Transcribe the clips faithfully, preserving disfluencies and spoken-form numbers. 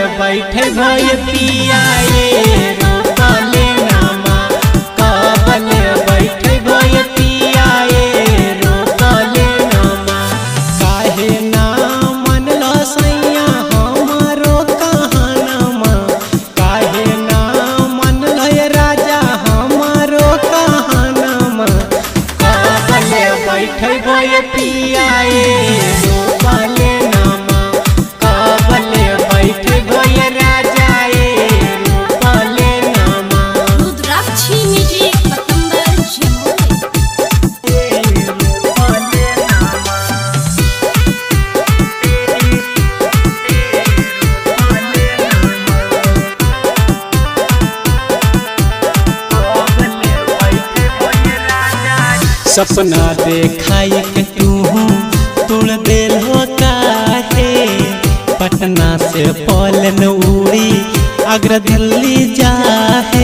बैठे भय पिया ये रोकले नामा कबल बैठे भय पिया ये रोकले नामा काहे ना मनल सैया हमारो कहानमा काहे ना मनल राजा हमारो कहानमा कबल बैठे भय पिया ये रोकले सपना देखाई के तू तोड़ दिल हो काहे पटना से पलन उड़ी आगरा दिल्ली जाहे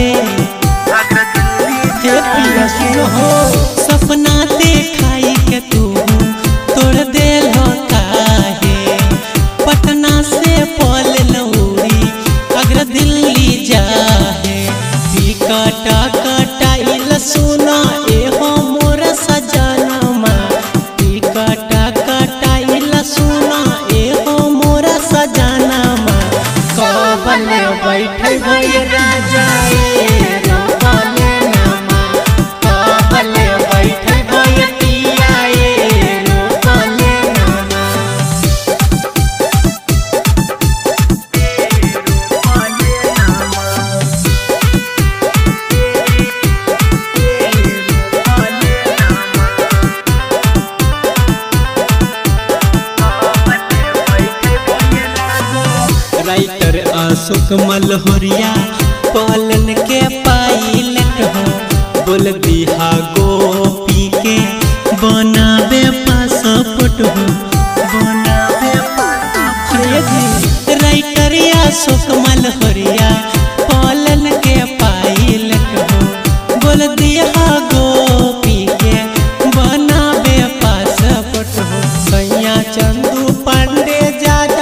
हो सपना देखाई के तू तोड़ दिल हो काहे पटना से पलन उड़ी आगरा दिल्ली जाहे टिकटा कटाइल सुना ए हो सजनमा टिकटा कटाइल सुना एहो मोरा सजनमा कबल बैठे भय राजा ये रोकले नामा कबल बैठे भय पिया ये रोकले नामा राइटर अशोक मलहोरिया पलन के पायलट हो बोल दिहा गोपी के बनावे पासपोर्ट हो बनावे पासपोर्ट राइटर अशोक मलहोरिया पलन के पायलट हो बोल दिहा गोपी के बनावे पासपोर्ट हो सैया चंदू पांडे ज्यादा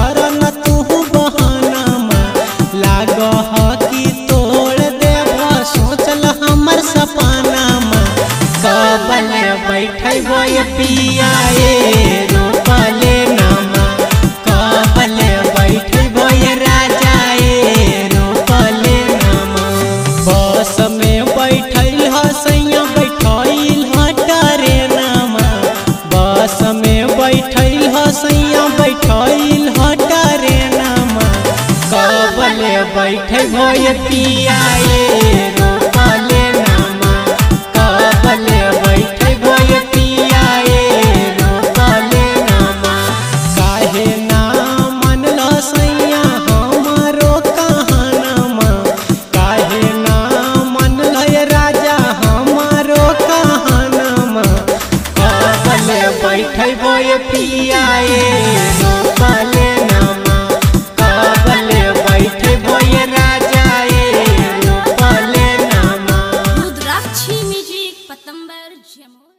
कबल बैठे भय पिया ये रोकले नामा कबल बैठे भय राजा ये रोकले नामा बस में बैठल ह सैया बैठल ह ट्रेनमा बस में बैठल ह सैया बैठल ह ट्रेनमा कबल बैठे भय पिया ये रोकले नामा कबल बैठे भय पिया ये रोकले नामा काहे ना मनल सैया हमारो कहानमा काहे ना मनल राजा हमारो कहानमा कबल बैठे भय पिया ये रोकले नामा कबल बैठे भय राजा ये रोकले नामा रुद्राक्षी म्यूजिक पतंबर जमुई।